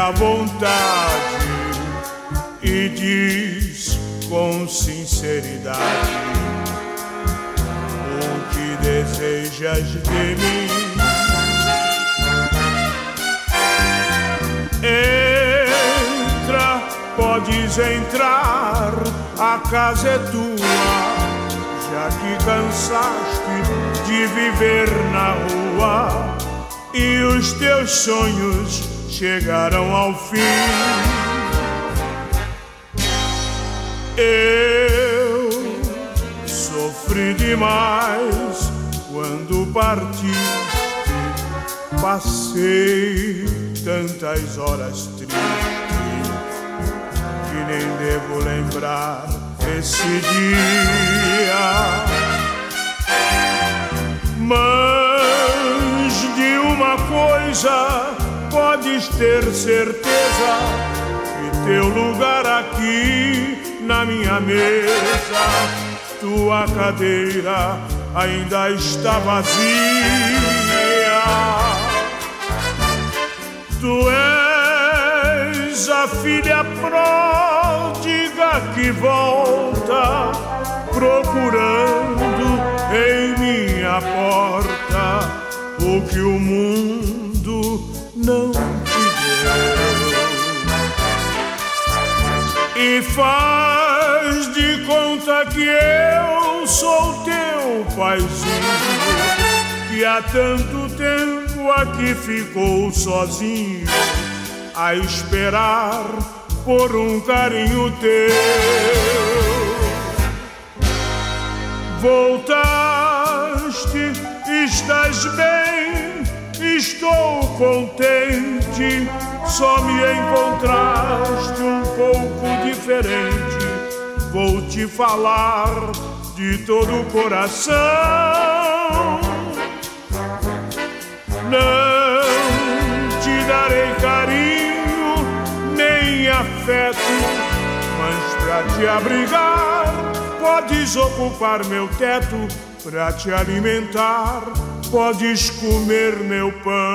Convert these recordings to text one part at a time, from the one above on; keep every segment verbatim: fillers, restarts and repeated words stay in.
à vontade e diz com sinceridade o que desejas de mim. Entra, podes entrar, a casa é tua, já que cansaste de viver na rua e os teus sonhos chegaram ao fim. Eu sofri demais quando partiste, passei tantas horas tristes que nem devo lembrar esse dia. Mas de uma coisa podes ter certeza, que teu lugar aqui na minha mesa, tua cadeira ainda está vazia. Tu és a filha pródiga que volta, procurando em minha porta o que o mundo não te deu. E faz de conta que eu sou teu paizinho, que há tanto tempo aqui ficou sozinho a esperar por um carinho teu. Voltaste, estás bem, estou contente, só me encontraste um pouco diferente. Vou te falar de todo o coração. Não te darei carinho nem afeto, mas pra te abrigar podes ocupar meu teto, pra te alimentar podes comer meu pão.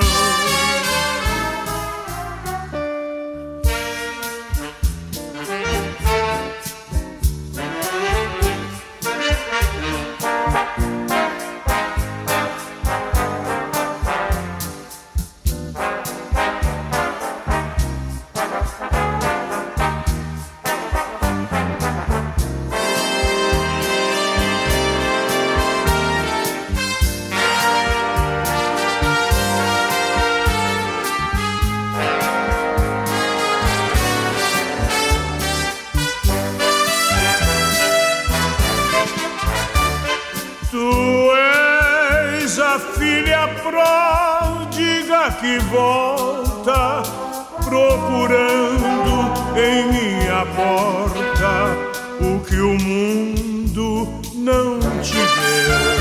Que volta procurando em minha porta o que o mundo não te deu.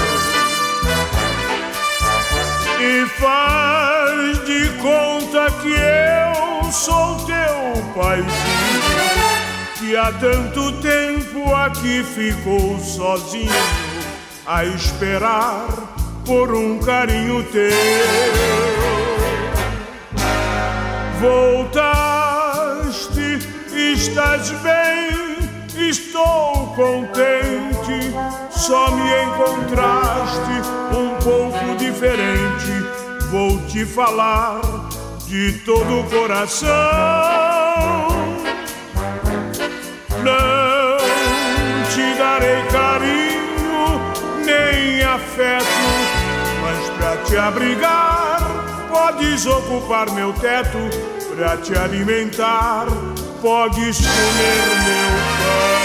E faz de conta que eu sou teu paizinho, que há tanto tempo aqui ficou sozinho a esperar por um carinho teu. Voltaste, estás bem, estou contente, só me encontraste um pouco diferente. Vou te falar de todo o coração. Não te darei carinho nem afeto, mas pra te abrigar podes ocupar meu teto, pra te alimentar podes comer meu pão.